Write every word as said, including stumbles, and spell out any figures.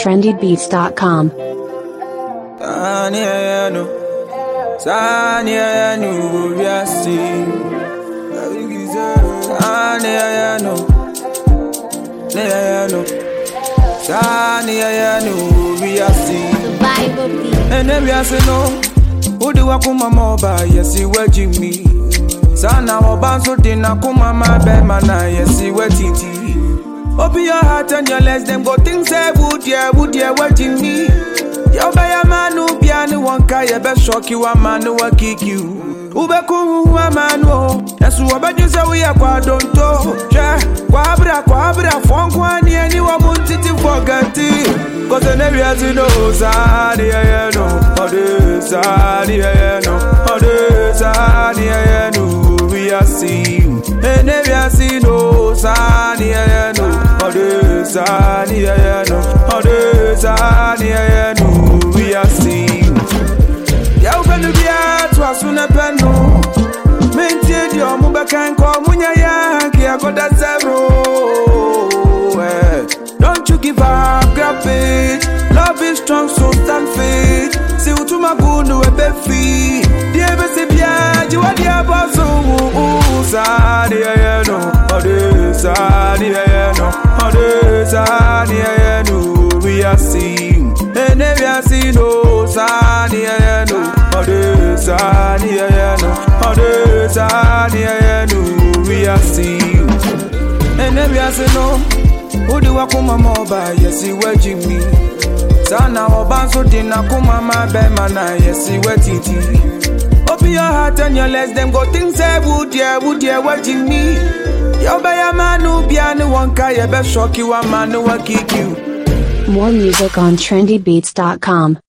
trendy beats dot com. Sanya no, Sanya no, we are seeing. Sanya no, Sanya no, Sanya no, we are seeing. Bible beat. And then we are saying no. Who do I come mobile? Yes, you watching me. Sana wabanso dina kuma mabema na yes, you watching T. Open your heart and your legs, them go things say would yeah, would yeah, watching me. Yo be a man who be any one guy, you be shock you a man who will kick you. Ube kuhu a man who, yes, who about you say we are quite don't to. Yeah, quabra, quabra, funk one, anyone want it to forget it. Cause I never had to know, sad, yeah, no, or this, sad, yeah, no, or this, sad, yeah, no, we are seeing. And never see no, sad, yeah, no, or this, sad, yeah, no, or this, sad, yeah, no, we are seeing. Yeah, open the beer to us on a penno. Maintain your mobile can come when you're young, I got that zero. Don't you give up, grab it. Love is strong, so stand fit. See what to my good, no a baby. Dear Bessibia, you are the boss. Oh, sad, yeah, no. Oh, this, sad, yeah, no. Oh, this, sad, yeah, no. We are seeing. And then we are seeing, no, sad, yeah, no. Oh, this, sad, yeah, no. Oh, this, sad, yeah, no. We are seeing. And then we are saying, no. Who do I come mobile? Yes, you watching me. Sana wabanso dina kuma mabema na yes, you watching T. Open your heart and your legs, them go things say would yeah, would yeah, watching me. Yo be a man who be any one guy, you be shock you a man who will kick you. More music on trendy beats dot com.